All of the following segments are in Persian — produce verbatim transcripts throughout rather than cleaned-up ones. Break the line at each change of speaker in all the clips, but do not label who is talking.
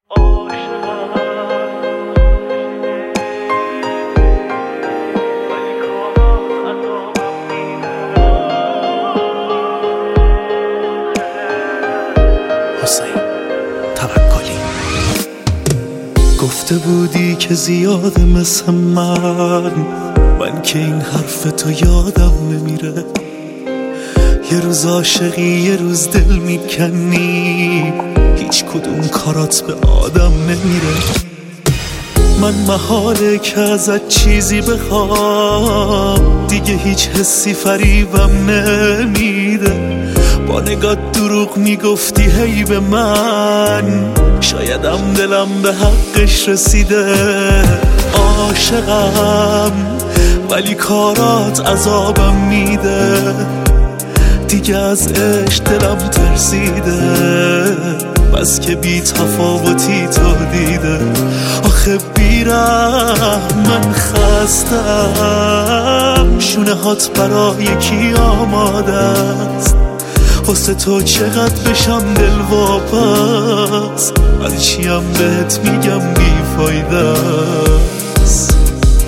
حسین توکلی گفته بودی که زیاده مثل من من که این حرف تو یادم نمیره. یه روز عاشقی یه روز دل میکنی، هیچ کدوم کارات به آدم نمیره. من محاله که ازت چیزی بخوام، دیگه هیچ حسی فریبم نمیده. با نگات دروغ میگفتی هی به من، شایدم دلم به حقش رسیده. عاشقم ولی کارات عذابم میده، دیگه از عشق دلم ترسیده. بس که بی تفاوتی تو دیده. آخه بیرم من خستم، شونه هات برای کی آماده است؟ واسه تو چقدر بشم دل واپس، هرچیم بهت میگم بی فایده است.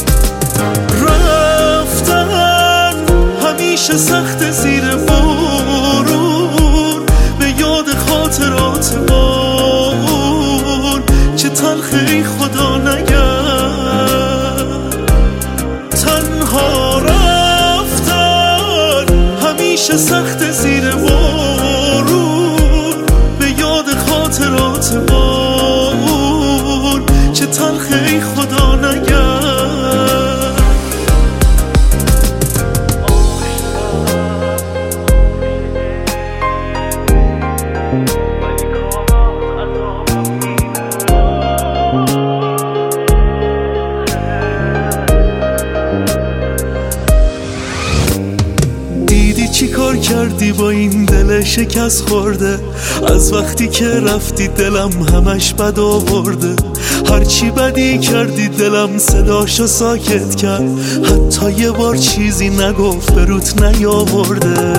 رفتن همیشه سخت زیر بارون، به یاد خاطرات ما اون چه تلخی خدا نگرد. تنها رفتن همیشه سخت زیر بارون، به یاد خاطرات ما اون چه تلخی خدا نگرد. چی کار کردی با این دل شکست خورده؟ از وقتی که رفتی دلم همش بد آورده. هرچی بدی کردی دلم صداشو ساکت کرد، حتی یه بار چیزی نگفت به روت نیاورده.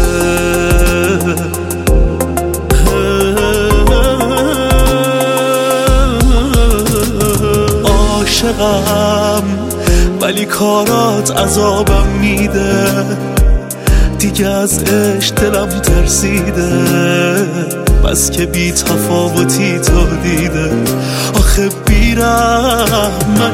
عاشقم ولی کارات عذابم میده، دیگه از عشق دلم ترسیده. بس که بی تفاوتی تو دیده. آخه بیرم من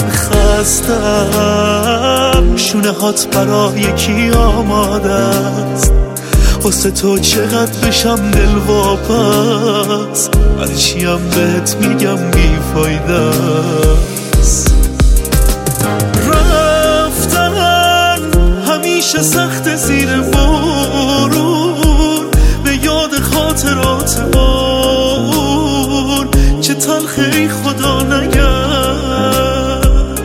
خستم، شونه هات برای کی آماده است؟ واسه تو چقدر بشم دل واپس، هرچیم بهت میگم بی فایده است. رفتن همیشه سخت زیر بارون، به یاد خاطرات ما اون چه تلخی خدا نگرد.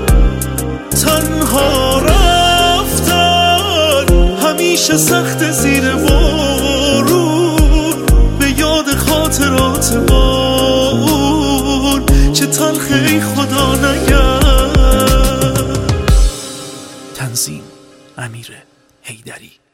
تنها رفتن همیشه سخت زیر بارون، به یاد خاطرات ما اون چه تلخی خدا نگرد.
تنظیم امیر حیدری.